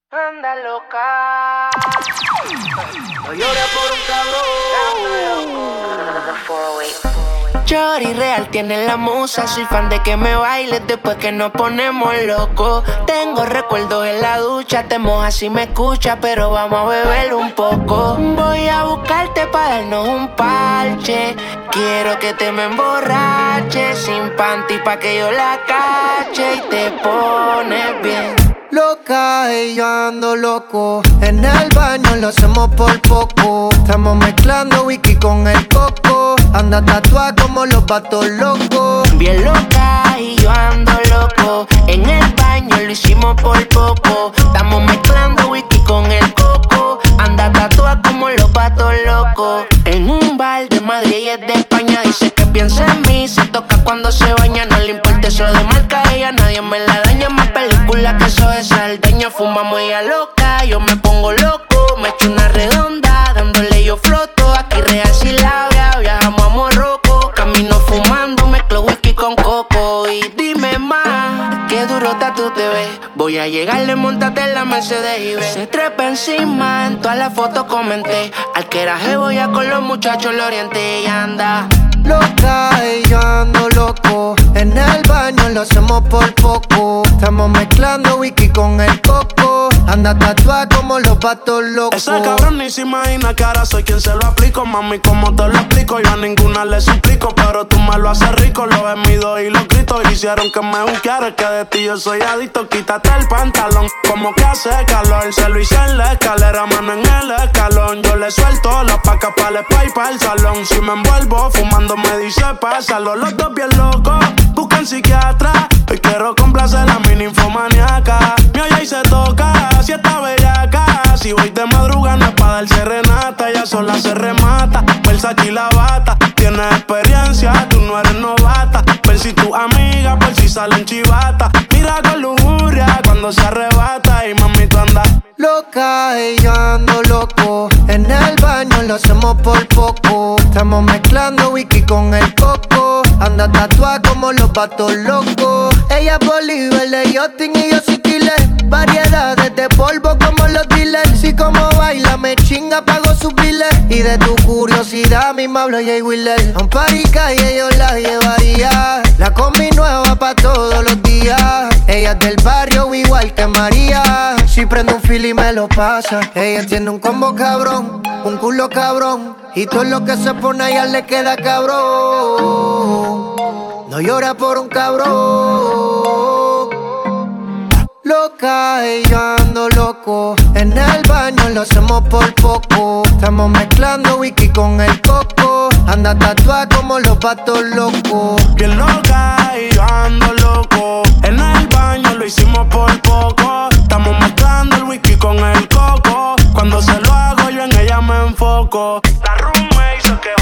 Anda loca. No llores por un cabrón. Chori real tiene la musa. Soy fan de que me bailes después que nos ponemos locos. Tengo recuerdos en la ducha. Te mojas si me escuchas, pero vamos a beber un poco. Voy a buscarte para darnos un parche. Quiero que te me emborraches sin panty pa' que yo la cache y te pones bien loca y yo ando loco. En el baño lo hacemos por poco. Estamos mezclando whisky con el coco. Anda tatuada como los vatos locos. Bien loca y yo ando loco. En el baño lo hicimos por poco. Estamos mezclando whisky con el coco. Anda tatuada como los vatos locos. En un bar de Madrid y es de España. Dice que piensa en mí. Se toca cuando se baña. No le importa eso de marca ella. Nadie me la daña. Más película que eso de Saldaña. Fumamos ella loca. Yo me pongo loco. Me echo una redonda. Dándole yo floto. Aquí real si la viajamos a Morroco. Camino fumando. Mezclo whisky con coco. Y dime más. Qué duro tú te ves. Voy a llegarle, montate en la Mercedes y ve. Se trepa encima. En todas las fotos comenté. Al que era voy a con los muchachos lo orienté y anda loca y yo ando loco. En el baño lo hacemos por poco. Estamos mezclando whisky con el coco. Anda tatuada como los vatos locos. Ese cabrón ni se imagina que ahora soy quien se lo aplico. Mami, como te lo explico, yo a ninguna le suplico. Pero tú me lo haces rico, lo gemido y los gritos hicieron que me buscara. Que de ti yo soy adicto, quítate el pantalón. Como que hace calor, se lo hice en la escalera, mano en el escalón. Yo le suelto la paca para el spa y para el salón. Si me envuelvo fumando me dice pásalo. Los dos bien locos, buscan psiquiatra. Hoy quiero complacer a mi ninfomaniaca. Me oye y se toca, si está bellaca. Si voy de madrugada no es pa' dar serenata. Ella sola se remata, Versace y la bata. Tienes experiencia, tú no eres novata. Ver si tu amiga, por si salen chivata. Mira con lujuria cuando se arrebata. Y mami tú andas loca y yo ando loco. En el baño lo hacemos por poco. Estamos mezclando whisky con el coco. Anda tatuada como los vatos locos. Ella es Bolívar de yachting y yo soy killer. Variedades de polvo como los dealers. Si como baila me chinga pago sus biles. Y de tu curiosidad mi me habla Jay Wheeler. A un party calle yo la llevaría. La combi nueva pa' todos los días. Ella es del barrio igual que María. Si prende un fil y me lo pasa. Ella tiene un combo cabrón, un culo cabrón. Y todo lo que se pone a ella le queda cabrón. No llora por un cabrón. Loca y yo ando loco. En el baño lo hacemos por poco. Estamos mezclando whisky con el coco. Anda tatuada como los vatos locos. Bien loca y yo ando loco. En el baño lo hicimos por poco. Estamos mezclando el whisky con el coco. Cuando se lo hago yo en ella me enfoco. La roommate se quedó